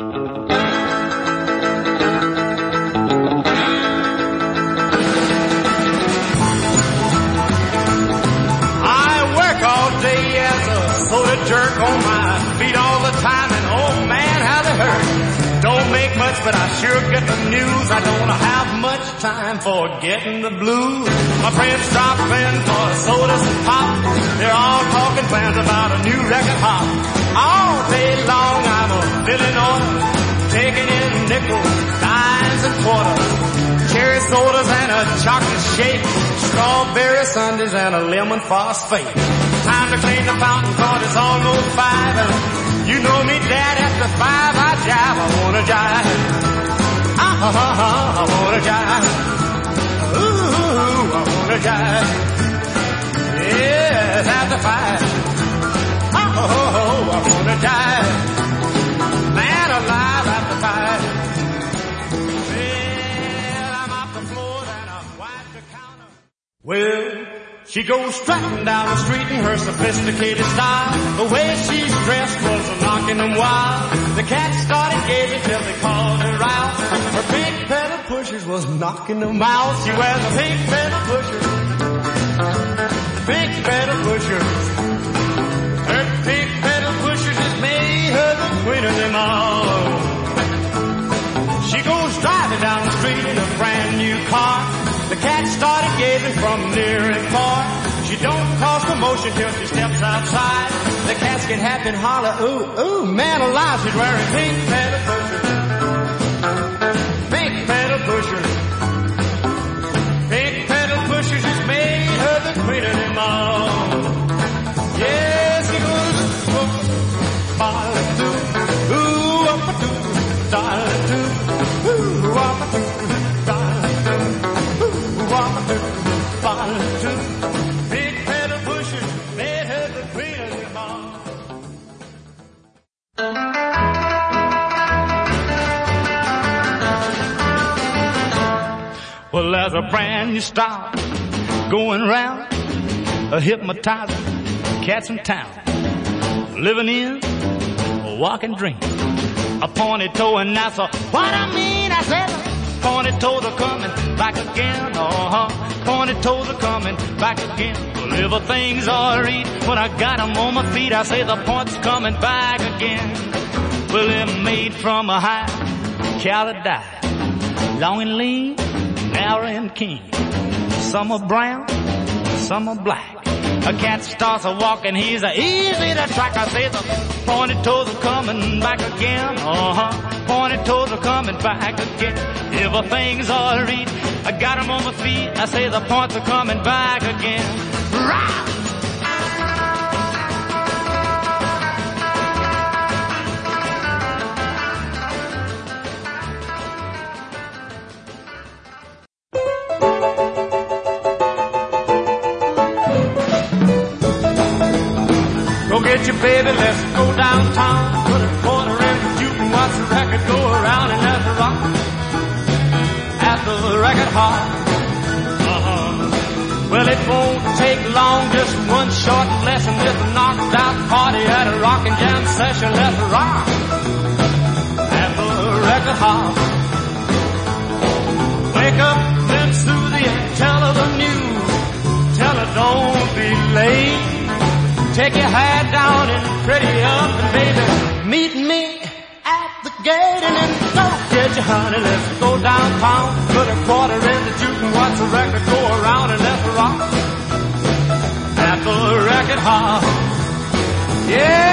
Jerk on my feet all the time, and oh man, how they hurt. Don't make much, but I sure get the news. I don't have much time for getting the blues. My friends stop in for sodas and pop. They're all talking plans about a new record hop. All day long I'm a filling order, taking in nickels, dimes and quarters, cherry sodas and a chocolate shake, strawberry sundaes and a lemon phosphate. Time to clean the fountain, 'cause it's almost 5, and you know me, Dad, after 5 I jive. I wanna jive. I wanna jive. Ooh, I wanna jive. Yes, after 5. Oh, I wanna jive. Man alive, after 5. Well, I'm off the floor and I wipe the counter. Well, she goes strutting down the street in her sophisticated style. The way she's dressed was knocking them wild. The cats started gazing till they called her out. Her pink pedal pushers was knocking them out. She wears a pink pedal pusher, pink pedal pushers. Her pink pedal pushers has made her the queen of them all. She goes driving down the street in a brand new car. The cat started gazing from near and far. She don't cause commotion till she steps outside. The cats get happy and holler, ooh, ooh, man alive. She's wearing pink pedal pushers, pink pedal pushers. Pink pedal pushers has made her the queen of them all. Yes, she goes, ba-la-doo, ooh, up-a-doo, da-la-doo, ooh, up-a-doo, da-la-doo. Big pedal pushers made her the queen of them all. Well, there's a brand new style going round, a hypnotizing cats in town, living in a walking dream. A pointed toe and that's what I mean. I said pointed toes are coming back again. Pointed toes are coming back again. Well, everything's alright when I got 'em on my feet. I say the point's coming back again. Well, they're made from a high calico, long and lean, narrow and keen. Some are brown, some are black. A cat starts a walking, he's easy to track. I say the pointed toes are coming back again. Pointed toes are coming back again. Everything's alright, I got 'em on my feet. I say the points are coming back again. Rah! Go get your baby, let's go downtown. Put a quarter in the juke and watch the record go around and let's rock at the record hall. Well, it won't take long, just one short lesson. It's a knocked out party at a rockin' jam session. Let's rock at the record hall. Wake up, then Susie, and tell her the news. Tell her don't be late. Take your hat down and pretty up, and baby, meet me at the gate. And then go get your honey, let's go downtown. Put a quarter in the juke and watch the record go around and let's rock at the record hall. Yeah.